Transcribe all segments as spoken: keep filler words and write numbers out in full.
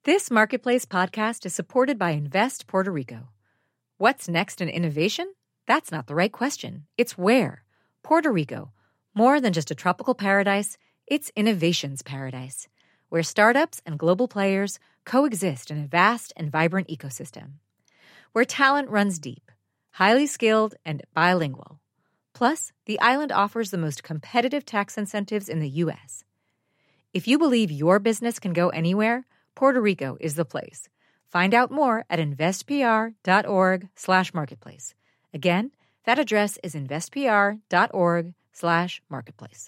This Marketplace podcast is supported by Invest Puerto Rico. What's next in innovation? That's not the right question. It's where. Puerto Rico. More than just a tropical paradise, it's innovation's paradise, where startups and global players coexist in a vast and vibrant ecosystem. Where talent runs deep, highly skilled, and bilingual. Plus, the island offers the most competitive tax incentives in the U S. If you believe your business can go anywhere, Puerto Rico is the place. Find out more at investpr.org slash marketplace. Again, that address is investpr.org slash marketplace.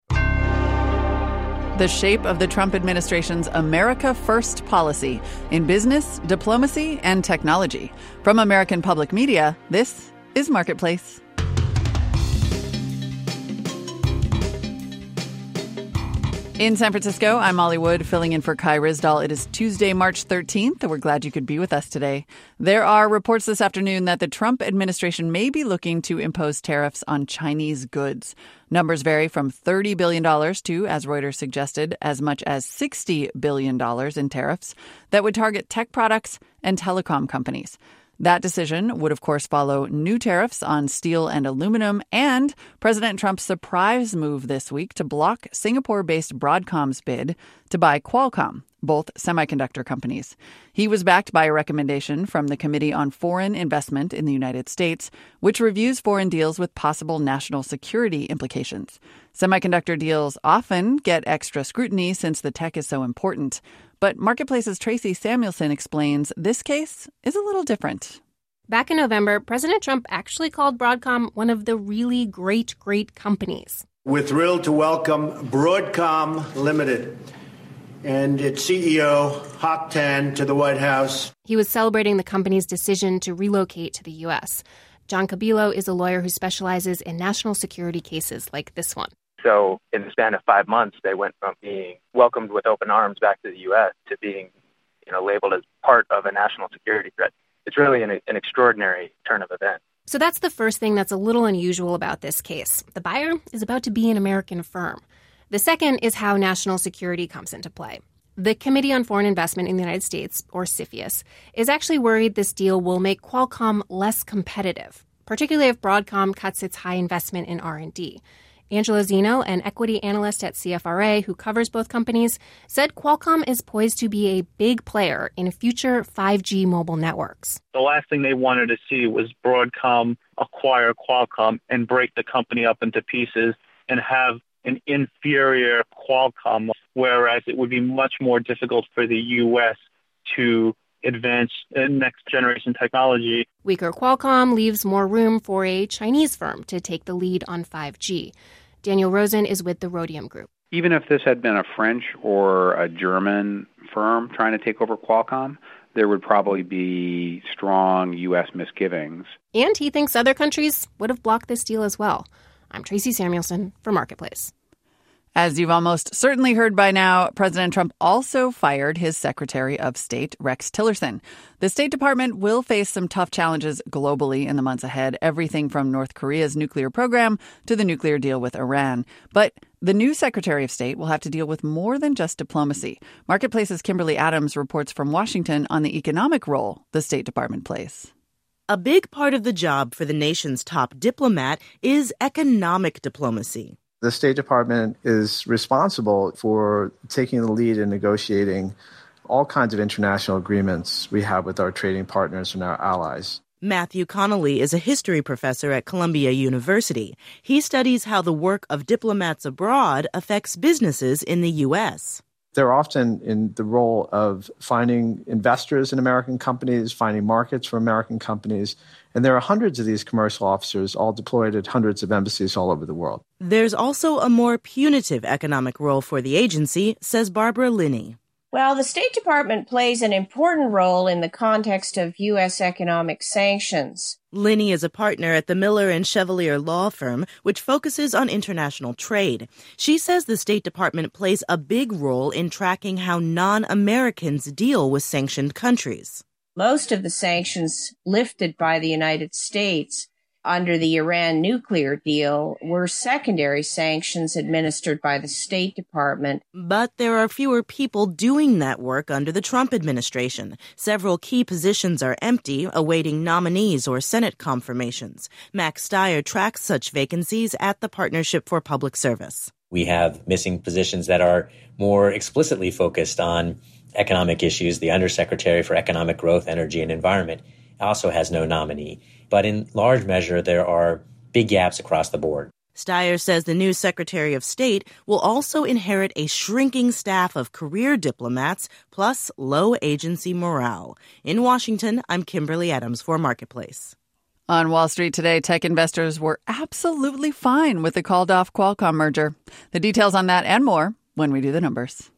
The shape of the Trump administration's America First policy in business, diplomacy, and technology. From American Public Media, this is Marketplace. In San Francisco, I'm Molly Wood, filling in for Kai Ryssdal. It is Tuesday, March thirteenth, and we're glad you could be with us today. There are reports this afternoon that the Trump administration may be looking to impose tariffs on Chinese goods. Numbers vary from thirty billion dollars to, as Reuters suggested, as much as sixty billion dollars in tariffs that would target tech products and telecom companies. That decision would, of course, follow new tariffs on steel and aluminum and President Trump's surprise move this week to block Singapore-based Broadcom's bid to buy Qualcomm, both semiconductor companies. He was backed by a recommendation from the Committee on Foreign Investment in the United States, which reviews foreign deals with possible national security implications. Semiconductor deals often get extra scrutiny since the tech is so important. But Marketplace's Tracy Samuelson explains this case is a little different. Back in November, President Trump actually called Broadcom one of the really great, great companies. We're thrilled to welcome Broadcom Limited and its C E O, Hock Tan, to the White House. He was celebrating the company's decision to relocate to the U S. John Cabilo is a lawyer who specializes in national security cases like this one. So in the span of five months, they went from being welcomed with open arms back to the U S to being, you know, labeled as part of a national security threat. It's really an, an extraordinary turn of events. So that's the first thing that's a little unusual about this case. The buyer is about to be an American firm. The second is how national security comes into play. The Committee on Foreign Investment in the United States, or CFIUS, is actually worried this deal will make Qualcomm less competitive, particularly if Broadcom cuts its high investment in R and D. Angela Zeno, an equity analyst at C F R A who covers both companies, said Qualcomm is poised to be a big player in future five G mobile networks. The last thing they wanted to see was Broadcom acquire Qualcomm and break the company up into pieces and have an inferior Qualcomm, whereas it would be much more difficult for the U S to advance next-generation technology. Weaker Qualcomm leaves more room for a Chinese firm to take the lead on five G. Daniel Rosen is with the Rhodium Group. Even if this had been a French or a German firm trying to take over Qualcomm, there would probably be strong U S misgivings. And he thinks other countries would have blocked this deal as well. I'm Tracy Samuelson for Marketplace. As you've almost certainly heard by now, President Trump also fired his Secretary of State, Rex Tillerson. The State Department will face some tough challenges globally in the months ahead, everything from North Korea's nuclear program to the nuclear deal with Iran. But the new Secretary of State will have to deal with more than just diplomacy. Marketplace's Kimberly Adams reports from Washington on the economic role the State Department plays. A big part of the job for the nation's top diplomat is economic diplomacy. The State Department is responsible for taking the lead in negotiating all kinds of international agreements we have with our trading partners and our allies. Matthew Connolly is a history professor at Columbia University. He studies how the work of diplomats abroad affects businesses in the U S. They're often in the role of finding investors in American companies, finding markets for American companies. And there are hundreds of these commercial officers all deployed at hundreds of embassies all over the world. There's also a more punitive economic role for the agency, says Barbara Linney. Well, the State Department plays an important role in the context of U S economic sanctions. Linney is a partner at the Miller and Chevalier law firm, which focuses on international trade. She says the State Department plays a big role in tracking how non-Americans deal with sanctioned countries. Most of the sanctions lifted by the United States under the Iran nuclear deal were secondary sanctions administered by the State Department. But there are fewer people doing that work under the Trump administration. Several key positions are empty, awaiting nominees or Senate confirmations. Max Stier tracks such vacancies at the Partnership for Public Service. We have missing positions that are more explicitly focused on economic issues. The Undersecretary for Economic Growth, Energy, and Environment also has no nominee. But in large measure, there are big gaps across the board. Stier says the new Secretary of State will also inherit a shrinking staff of career diplomats, plus low agency morale. In Washington, I'm Kimberly Adams for Marketplace. On Wall Street today, tech investors were absolutely fine with the called-off Qualcomm merger. The details on that and more when we do the numbers.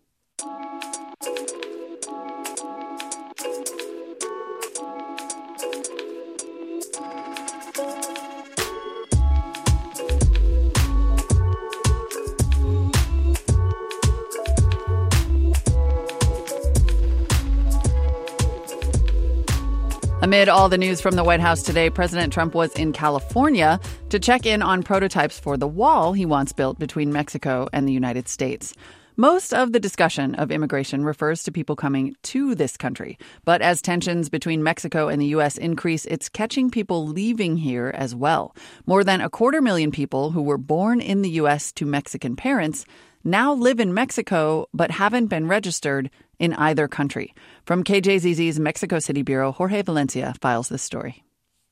Amid all the news from the White House today, President Trump was in California to check in on prototypes for the wall he wants built between Mexico and the United States. Most of the discussion of immigration refers to people coming to this country. But as tensions between Mexico and the U S increase, it's catching people leaving here as well. More than a quarter million people who were born in the U S to Mexican parents now live in Mexico but haven't been registered in either country. From K J Z Z's Mexico City Bureau, Jorge Valencia files this story.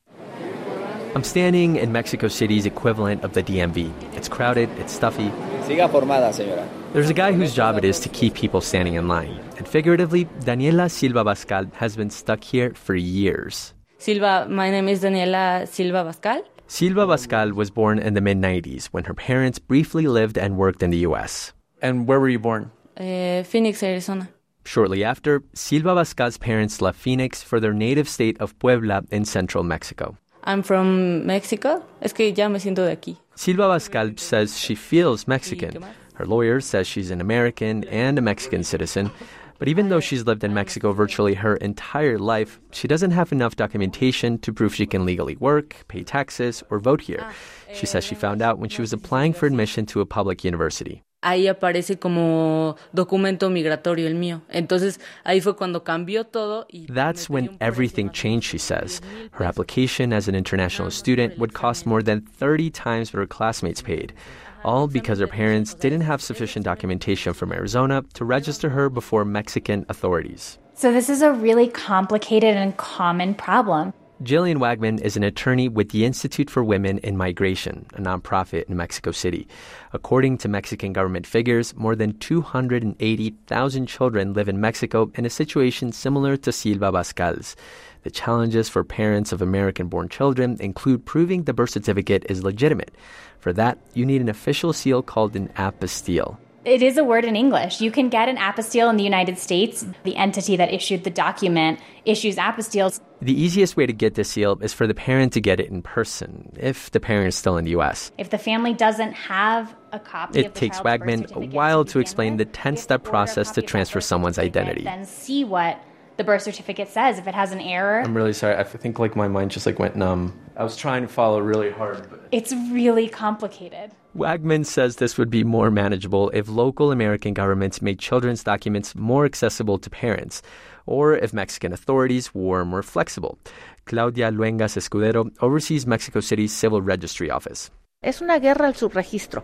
I'm standing in Mexico City's equivalent of the D M V. It's crowded, it's stuffy. Siga formada, señora. There's a guy whose job it is to keep people standing in line. And figuratively, Daniela Silva Bascal has been stuck here for years. Silva, my name is Daniela Silva Bascal. Silva Bascal was born in the mid nineties when her parents briefly lived and worked in the U S. And where were you born? Uh, Phoenix, Arizona. Shortly after, Silva Bascal's parents left Phoenix for their native state of Puebla in central Mexico. I'm from Mexico. Es que ya me siento de aquí. Silva Bascal says she feels Mexican. Her lawyer says she's an American and a Mexican citizen. But even though she's lived in Mexico virtually her entire life, she doesn't have enough documentation to prove she can legally work, pay taxes, or vote here. She says she found out when she was applying for admission to a public university. Ahí aparece como documento migratorio el mío. Entonces, ahí fue cuando cambió todo. That's when everything changed, she says. Her application as an international student would cost more than thirty times what her classmates paid. All because her parents didn't have sufficient documentation from Arizona to register her before Mexican authorities. So this is a really complicated and common problem. Jillian Wagman is an attorney with the Institute for Women in Migration, a nonprofit in Mexico City. According to Mexican government figures, more than two hundred eighty thousand children live in Mexico in a situation similar to Silva Bascal's. The challenges for parents of American-born children include proving the birth certificate is legitimate. For that, you need an official seal called an apostille. It is a word in English. You can get an apostille in the United States. The entity that issued the document issues apostilles. The easiest way to get this seal is for the parent to get it in person, if the parent is still in the U S. If the family doesn't have a copy it of the takes child's Wagman birth a certificate while to to explain the ten-step process to transfer someone's identity. Then see what the birth certificate says. If it has an error. I'm really sorry. I think like my mind just like went numb. I was trying to follow really hard. But... It's really complicated. Wagman says this would be more manageable if local American governments made children's documents more accessible to parents, or if Mexican authorities were more flexible. Claudia Luengas Escudero oversees Mexico City's Civil Registry Office. Es una guerra al subregistro.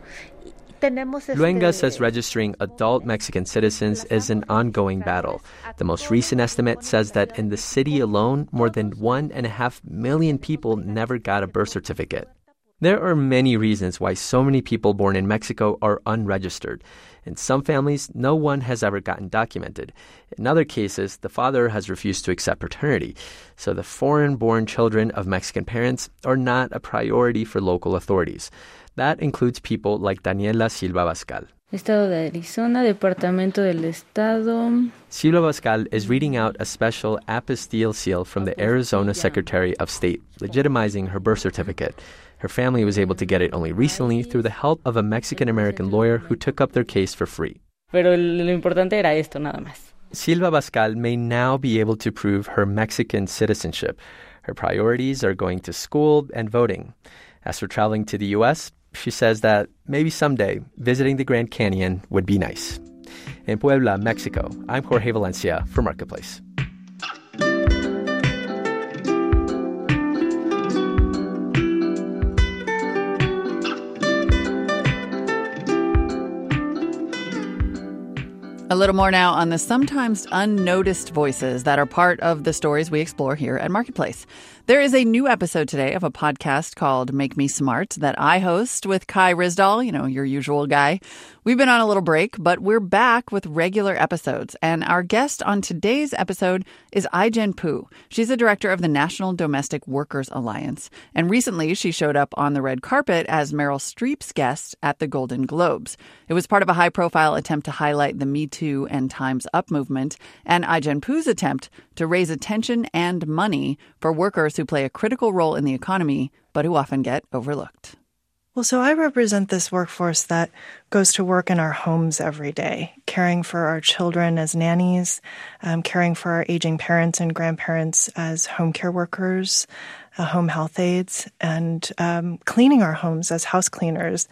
Luengas says registering adult Mexican citizens is an ongoing battle. The most recent estimate says that in the city alone, more than one and a half million people never got a birth certificate. There are many reasons why so many people born in Mexico are unregistered. In some families, no one has ever gotten documented. In other cases, the father has refused to accept paternity. So the foreign-born children of Mexican parents are not a priority for local authorities. That includes people like Daniela Silva Bascal. Estado de Arizona, Departamento del Estado. Silva Bascal is reading out a special apostille seal from the Arizona Secretary of State, legitimizing her birth certificate. Her family was able to get it only recently through the help of a Mexican-American lawyer who took up their case for free. Pero lo importante era esto, nada más. Silva Bascal may now be able to prove her Mexican citizenship. Her priorities are going to school and voting. As for traveling to the U S, she says that maybe someday visiting the Grand Canyon would be nice. In Puebla, Mexico, I'm Jorge Valencia for Marketplace. A little more now on the sometimes unnoticed voices that are part of the stories we explore here at Marketplace. There is a new episode today of a podcast called Make Me Smart that I host with Kai Ryssdal, you know, your usual guy. We've been on a little break, but we're back with regular episodes. And our guest on today's episode is Ai-jen Poo. She's the director of the National Domestic Workers Alliance. And recently she showed up on the red carpet as Meryl Streep's guest at the Golden Globes. It was part of a high-profile attempt to highlight the Me Too and Time's Up movement and Ai-jen Poo's attempt to raise attention and money for workers who play a critical role in the economy, but who often get overlooked. Well, so I represent this workforce that goes to work in our homes every day, caring for our children as nannies, um, caring for our aging parents and grandparents as home care workers, uh, home health aides, and um, cleaning our homes as house cleaners.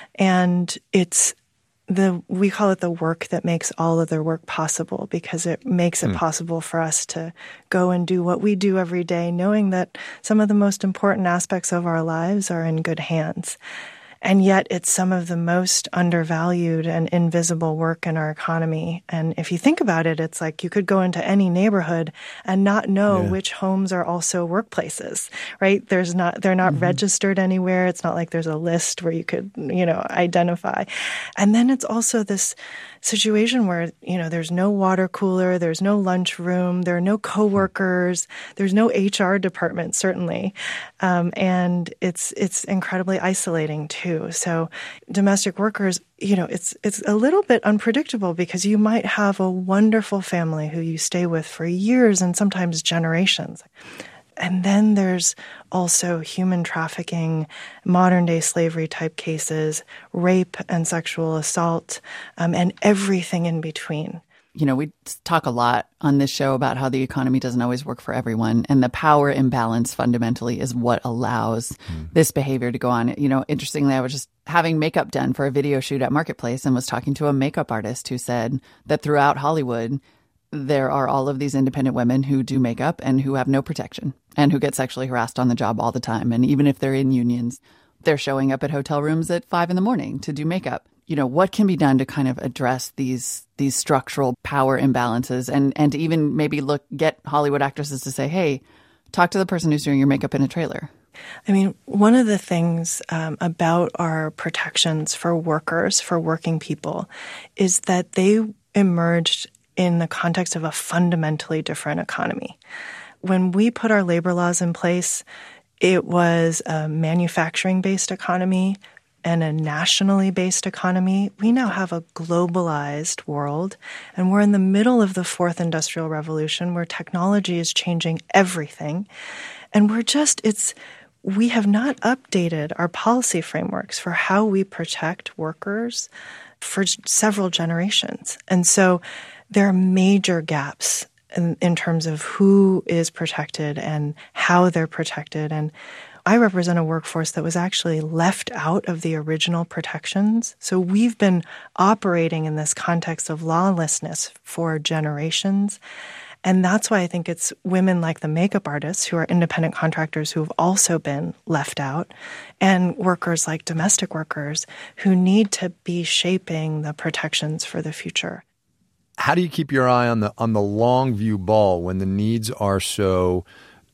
And it's the we call it the work that makes all other work possible, because it makes it mm. possible for us to go and do what we do every day, knowing that some of the most important aspects of our lives are in good hands. And yet it's some of the most undervalued and invisible work in our economy. And if you think about it, it's like you could go into any neighborhood and not know yeah. which homes are also workplaces, right? There's not, they're not mm-hmm. registered anywhere. It's not like there's a list where you could, you know, identify. And then it's also this situation where, you know, there's no water cooler, there's no lunchroom, there are no coworkers, there's no H R department, certainly. Um, and it's, it's incredibly isolating too. So domestic workers, you know, it's it's a little bit unpredictable, because you might have a wonderful family who you stay with for years and sometimes generations. And then there's also human trafficking, modern-day slavery type cases, rape and sexual assault, um, and everything in between. You know, we talk a lot on this show about how the economy doesn't always work for everyone. And the power imbalance fundamentally is what allows mm. this behavior to go on. You know, interestingly, I was just having makeup done for a video shoot at Marketplace and was talking to a makeup artist who said that throughout Hollywood, there are all of these independent women who do makeup and who have no protection and who get sexually harassed on the job all the time. And even if they're in unions, they're showing up at hotel rooms at five in the morning to do makeup. You know, what can be done to kind of address these these structural power imbalances and, and to even maybe look get Hollywood actresses to say, hey, talk to the person who's doing your makeup in a trailer? I mean, one of the things um, about our protections for workers, for working people, is that they emerged in the context of a fundamentally different economy. When we put our labor laws in place, it was a manufacturing-based economy and a nationally based economy. We now have a globalized world, and we're in the middle of the fourth industrial revolution where technology is changing everything. And we're just, it's, we have not updated our policy frameworks for how we protect workers for several generations. And so there are major gaps in, in terms of who is protected and how they're protected. And I represent a workforce that was actually left out of the original protections. So we've been operating in this context of lawlessness for generations. And that's why I think it's women like the makeup artists who are independent contractors who have also been left out, and workers like domestic workers who need to be shaping the protections for the future. How do you keep your eye on the on the long view ball when the needs are so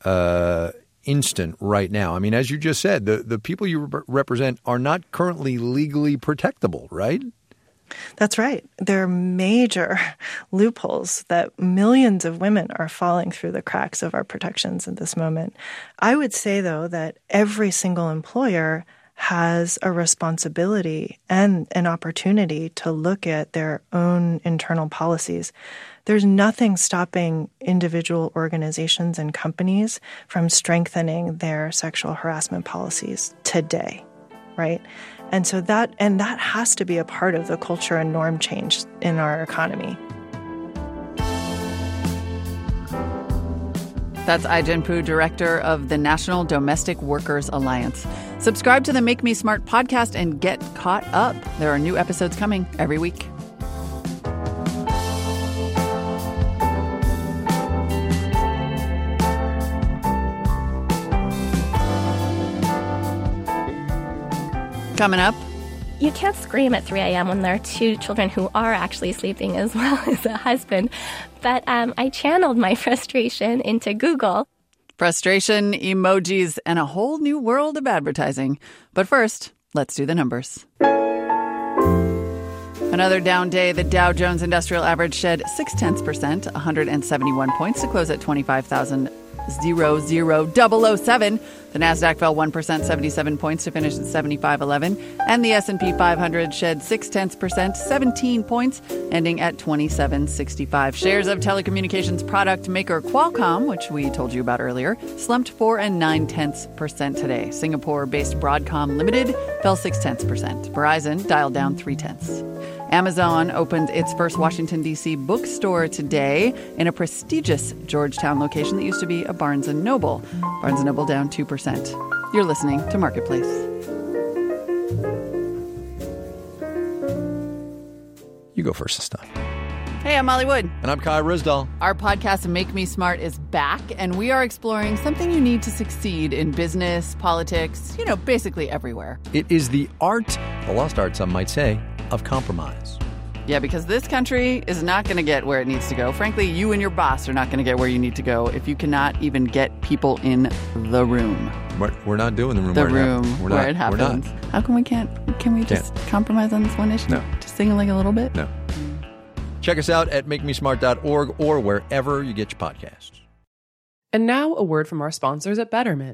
uh, instant right now? I mean, as you just said, the, the people you re- represent are not currently legally protectable, right? That's right. There are major loopholes that millions of women are falling through the cracks of our protections at this moment. I would say, though, that every single employer has a responsibility and an opportunity to look at their own internal policies. There's nothing stopping individual organizations and companies from strengthening their sexual harassment policies today, right? And so that and that has to be a part of the culture and norm change in our economy. That's Ai-jen Poo, director of the National Domestic Workers Alliance. Subscribe to the Make Me Smart podcast and get caught up. There are new episodes coming every week. Coming up. You can't scream at three a.m. when there are two children who are actually sleeping as well as a husband. But um, I channeled my frustration into Google. Frustration, emojis, and a whole new world of advertising. But first, let's do the numbers. Another down day. The Dow Jones Industrial Average shed six tenths percent, one hundred seventy-one points to close at twenty-five thousand seven. The Nasdaq fell one percent, seventy-seven points to finish at seventy-five eleven. And the S and P five hundred shed six tenths percent, seventeen points, ending at twenty-seven sixty-five. Shares of telecommunications product maker Qualcomm, which we told you about earlier, slumped four and nine tenths percent today. Singapore-based Broadcom Limited fell six tenths percent. Verizon dialed down three tenths. Amazon opened its first Washington, D C bookstore today in a prestigious Georgetown location that used to be a Barnes and Noble. Barnes and Noble down two percent. You're listening to Marketplace. You go first this time. Hey, I'm Molly Wood. And I'm Kai Ryssdal. Our podcast, Make Me Smart, is back, and we are exploring something you need to succeed in business, politics, you know, basically everywhere. It is the art, the lost art, some might say, of compromise. Yeah, because this country is not going to get where it needs to go. Frankly, you and your boss are not going to get where you need to go if you cannot even get people in the room. We're, we're not doing the room the where, room it, we're where not, it happens. We're not. How come we can't? Can we just can't. compromise on this one issue? No. Just sing like a little bit? No. Check us out at make me smart dot org or wherever you get your podcasts. And now a word from our sponsors at Betterment.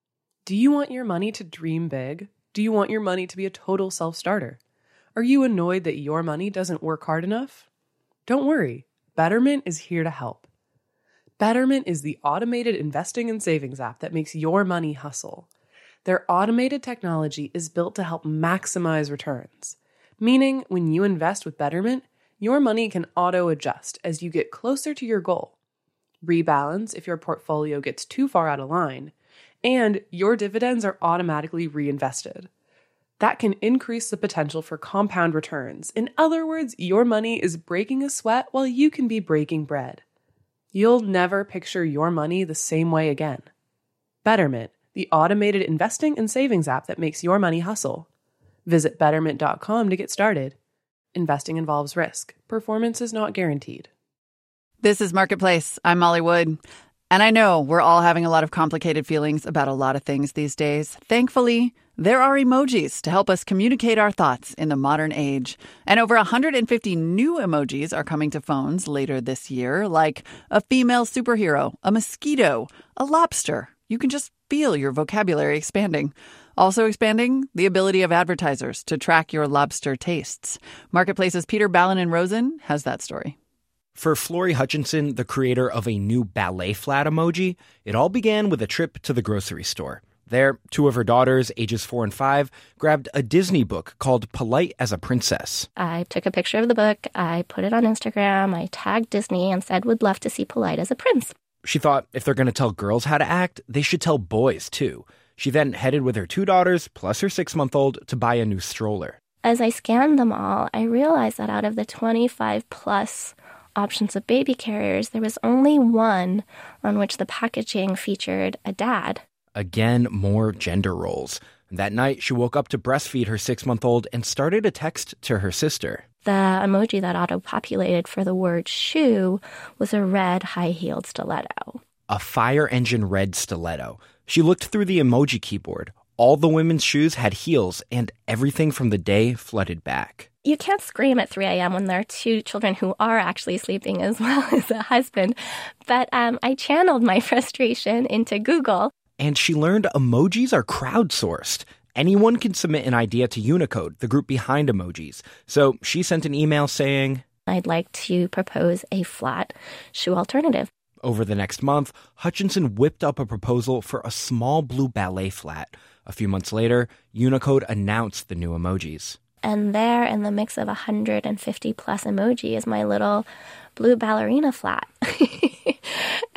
Do you want your money to dream big? Do you want your money to be a total self-starter? Are you annoyed that your money doesn't work hard enough? Don't worry, Betterment is here to help. Betterment is the automated investing and savings app that makes your money hustle. Their automated technology is built to help maximize returns, meaning when you invest with Betterment, your money can auto-adjust as you get closer to your goal, rebalance if your portfolio gets too far out of line, and your dividends are automatically reinvested. That can increase the potential for compound returns. In other words, your money is breaking a sweat while you can be breaking bread. You'll never picture your money the same way again. Betterment, the automated investing and savings app that makes your money hustle. Visit betterment dot com to get started. Investing involves risk. Performance is not guaranteed. This is Marketplace. I'm Molly Wood. And I know we're all having a lot of complicated feelings about a lot of things these days. Thankfully, there are emojis to help us communicate our thoughts in the modern age. And over one hundred fifty new emojis are coming to phones later this year, like a female superhero, a mosquito, a lobster. You can just feel your vocabulary expanding. Also expanding, the ability of advertisers to track your lobster tastes. Marketplace's Peter Ballin-Rosen has that story. For Flory Hutchinson, the creator of a new ballet flat emoji, it all began with a trip to the grocery store. There, two of her daughters, ages four and five, grabbed a Disney book called Polite as a Princess. I took a picture of the book, I put it on Instagram, I tagged Disney and said, would love to see Polite as a prince. She thought if they're going to tell girls how to act, they should tell boys too. She then headed with her two daughters, plus her six-month-old, to buy a new stroller. As I scanned them all, I realized that out of the twenty-five plus options of baby carriers, there was only one on which the packaging featured a dad. Again, more gender roles. That night, she woke up to breastfeed her six-month-old and started a text to her sister. The emoji that auto-populated for the word shoe was a red high-heeled stiletto. A fire engine red stiletto. She looked through the emoji keyboard. All the women's shoes had heels, and everything from the day flooded back. You can't scream at three a.m. when there are two children who are actually sleeping as well as a husband. But um, I channeled my frustration into Google. And she learned emojis are crowdsourced. Anyone can submit an idea to Unicode, the group behind emojis. So she sent an email saying, I'd like to propose a flat shoe alternative. Over the next month, Hutchinson whipped up a proposal for a small blue ballet flat. A few months later, Unicode announced the new emojis. And there, in the mix of one hundred fifty plus emoji, is my little blue ballerina flat.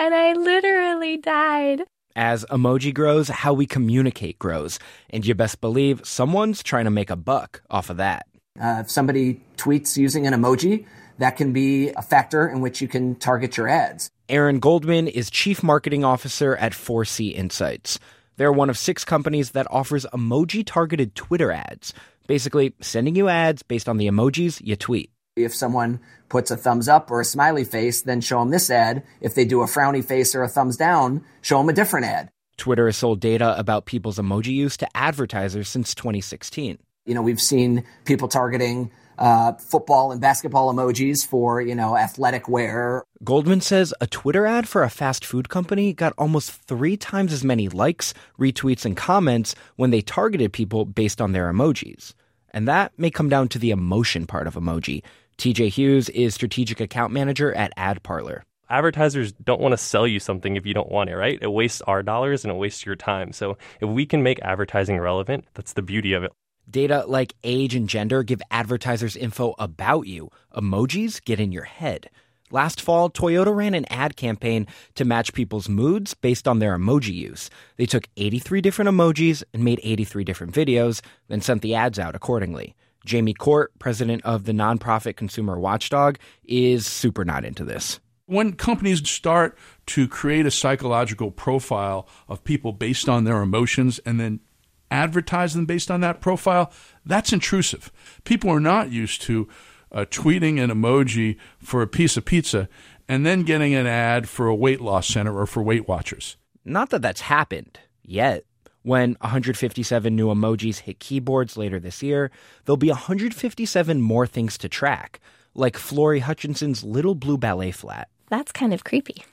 and I literally died. As emoji grows, how we communicate grows. And you best believe someone's trying to make a buck off of that. Uh, if somebody tweets using an emoji, that can be a factor in which you can target your ads. Aaron Goldman is Chief Marketing Officer at four C Insights. They're one of six companies that offers emoji-targeted Twitter ads, basically sending you ads based on the emojis you tweet. If someone puts a thumbs up or a smiley face, then show them this ad. If they do a frowny face or a thumbs down, show them a different ad. Twitter has sold data about people's emoji use to advertisers since twenty sixteen. You know, we've seen people targeting uh, football and basketball emojis for, you know, athletic wear. Goldman says a Twitter ad for a fast food company got almost three times as many likes, retweets, and comments when they targeted people based on their emojis. And that may come down to the emotion part of emoji. T J Hughes is strategic account manager at AdParlor. Advertisers don't want to sell you something if you don't want it, right? It wastes our dollars and it wastes your time. So if we can make advertising relevant, that's the beauty of it. Data like age and gender give advertisers info about you. Emojis get in your head. Last fall, Toyota ran an ad campaign to match people's moods based on their emoji use. They took eighty-three different emojis and made eighty-three different videos, then sent the ads out accordingly. Jamie Court, president of the nonprofit Consumer Watchdog, is super not into this. When companies start to create a psychological profile of people based on their emotions and then advertise them based on that profile, that's intrusive. People are not used to uh, tweeting an emoji for a piece of pizza and then getting an ad for a weight loss center or for Weight Watchers. Not that that's happened yet. When one hundred fifty-seven new emojis hit keyboards later this year, there'll be one hundred fifty-seven more things to track, like Flory Hutchinson's little blue ballet flat. That's kind of creepy.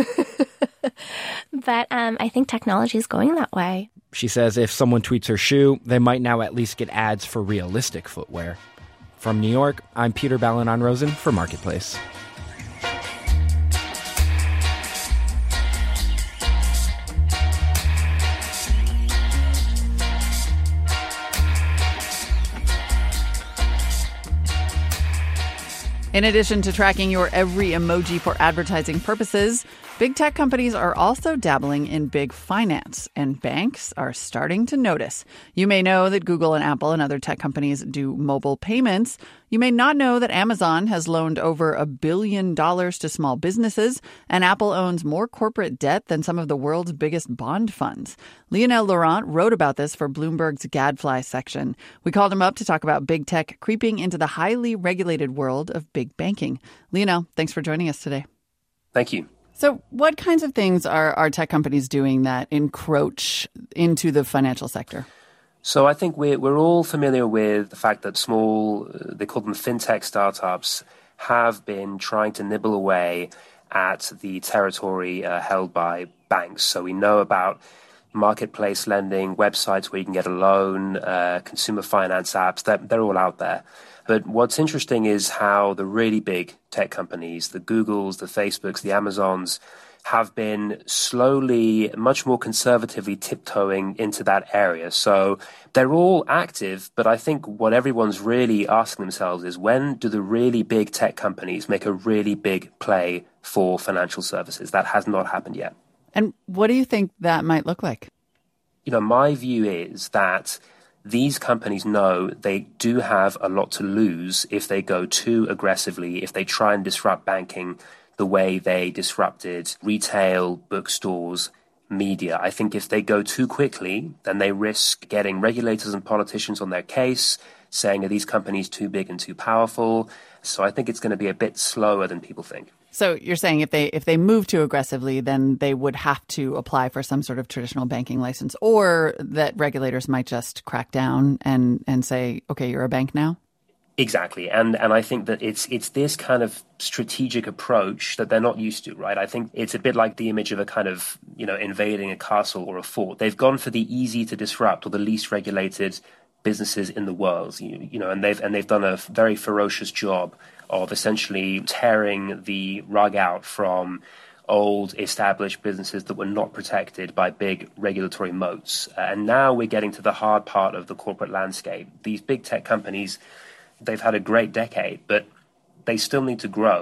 But um, I think technology is going that way. She says if someone tweets her shoe, they might now at least get ads for realistic footwear. From New York, I'm Peter Balonon-Rosen for Marketplace. In addition to tracking your every emoji for advertising purposes, big tech companies are also dabbling in big finance, and banks are starting to notice. You may know that Google and Apple and other tech companies do mobile payments. You may not know that Amazon has loaned over a billion dollars to small businesses, and Apple owns more corporate debt than some of the world's biggest bond funds. Lionel Laurent wrote about this for Bloomberg's Gadfly section. We called him up to talk about big tech creeping into the highly regulated world of big banking. Lionel, thanks for joining us today. Thank you. So what kinds of things are, are tech companies doing that encroach into the financial sector? So I think we're, we're all familiar with the fact that small, they call them fintech startups, have been trying to nibble away at the territory uh, held by banks. So we know about marketplace lending, websites where you can get a loan, uh, consumer finance apps, they're, they're all out there. But what's interesting is how the really big tech companies, the Googles, the Facebooks, the Amazons, have been slowly, much more conservatively tiptoeing into that area. So they're all active, but I think what everyone's really asking themselves is when do the really big tech companies make a really big play for financial services? That has not happened yet. And what do you think that might look like? You know, my view is that these companies know they do have a lot to lose if they go too aggressively, if they try and disrupt banking the way they disrupted retail, bookstores, media. I think if they go too quickly, then they risk getting regulators and politicians on their case, saying, are these companies too big and too powerful? So I think it's going to be a bit slower than people think. So you're saying if they if they move too aggressively, then they would have to apply for some sort of traditional banking license, or that regulators might just crack down and, and say, okay, you're a bank now? Exactly. And and I think that it's it's this kind of strategic approach that they're not used to, right? I think it's a bit like the image of a kind of, you know, invading a castle or a fort. They've gone for the easy to disrupt or the least regulated businesses in the world, you, you know, and they've and they've done a very ferocious job of essentially tearing the rug out from old established businesses that were not protected by big regulatory moats. Uh, and now we're getting to the hard part of the corporate landscape. These big tech companies, they've had a great decade, but they still need to grow.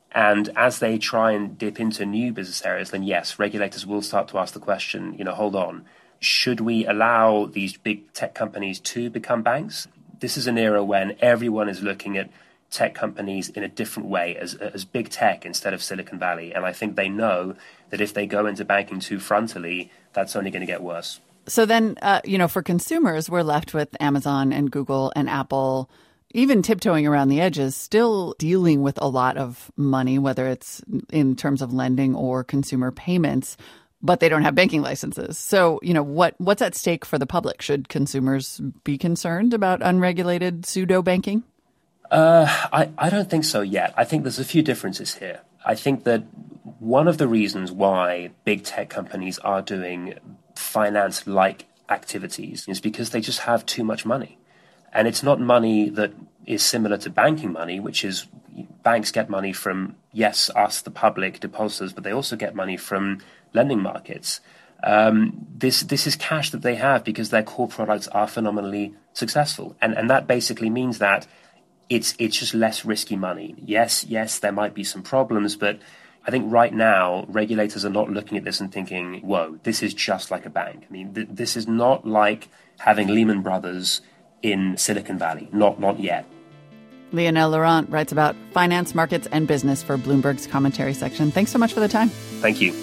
And as they try and dip into new business areas, then yes, regulators will start to ask the question, you know, hold on, should we allow these big tech companies to become banks? This is an era when everyone is looking at tech companies in a different way, as as big tech instead of Silicon Valley. And I think they know that if they go into banking too frontally, that's only going to get worse. So then, uh, you know, for consumers, we're left with Amazon and Google and Apple, even tiptoeing around the edges, still dealing with a lot of money, whether it's in terms of lending or consumer payments, but they don't have banking licenses. So, you know, what what's at stake for the public? Should consumers be concerned about unregulated pseudo banking? Uh, I, I don't think so yet. I think there's a few differences here. I think that one of the reasons why big tech companies are doing finance-like activities is because they just have too much money. And it's not money that is similar to banking money, which is banks get money from, yes, us, the public, depositors, but they also get money from lending markets. Um, this this is cash that they have because their core products are phenomenally successful. And, and that basically means that it's it's just less risky money. Yes, yes, there might be some problems, but I think right now regulators are not looking at this and thinking, whoa, this is just like a bank. I mean, th- this is not like having Lehman Brothers in Silicon Valley. Not not yet. Lionel Laurent writes about finance, markets, and business for Bloomberg's commentary section. Thanks so much for the time. Thank you.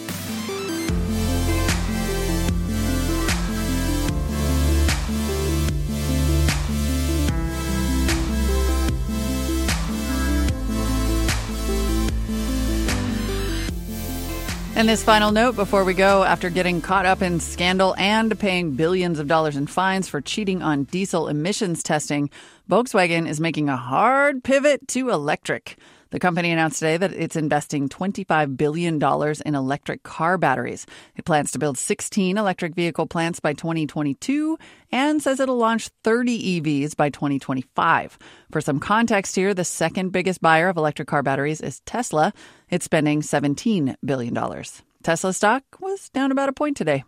And this final note before we go, after getting caught up in scandal and paying billions of dollars in fines for cheating on diesel emissions testing, Volkswagen is making a hard pivot to electric. The company announced today that it's investing twenty-five billion dollars in electric car batteries. It plans to build sixteen electric vehicle plants by twenty twenty-two and says it'll launch thirty E Vs by twenty twenty-five. For some context here, the second biggest buyer of electric car batteries is Tesla. It's spending seventeen billion dollars. Tesla stock was down about a point today.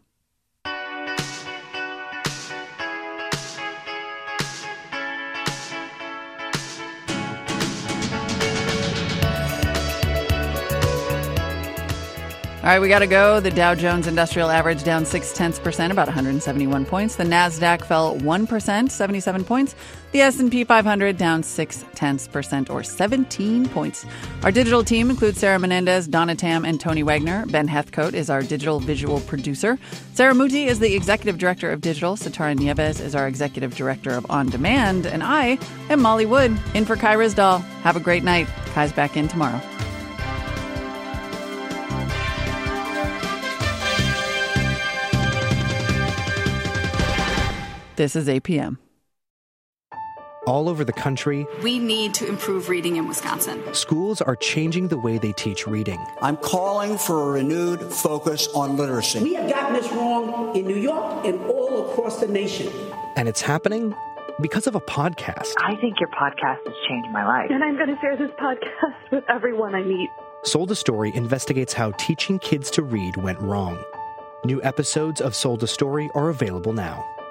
All right, we got to go. The Dow Jones Industrial Average down six tenths percent, about one hundred seventy-one points. The Nasdaq fell one percent, seventy-seven points. The S and P five hundred down six tenths percent, or seventeen points. Our digital team includes Sarah Menendez, Donna Tam, and Tony Wagner. Ben Heathcote is our digital visual producer. Sarah Muti is the executive director of digital. Satara Nieves is our executive director of On Demand. And I am Molly Wood, in for Kai Ryssdal. Have a great night. Kai's back in tomorrow. This is A P M. All over the country, we need to improve reading in Wisconsin. Schools are changing the way they teach reading. I'm calling for a renewed focus on literacy. We have gotten this wrong in New York and all across the nation. And it's happening because of a podcast. I think your podcast has changed my life. And I'm going to share this podcast with everyone I meet. Sold a Story investigates how teaching kids to read went wrong. New episodes of Sold a Story are available now.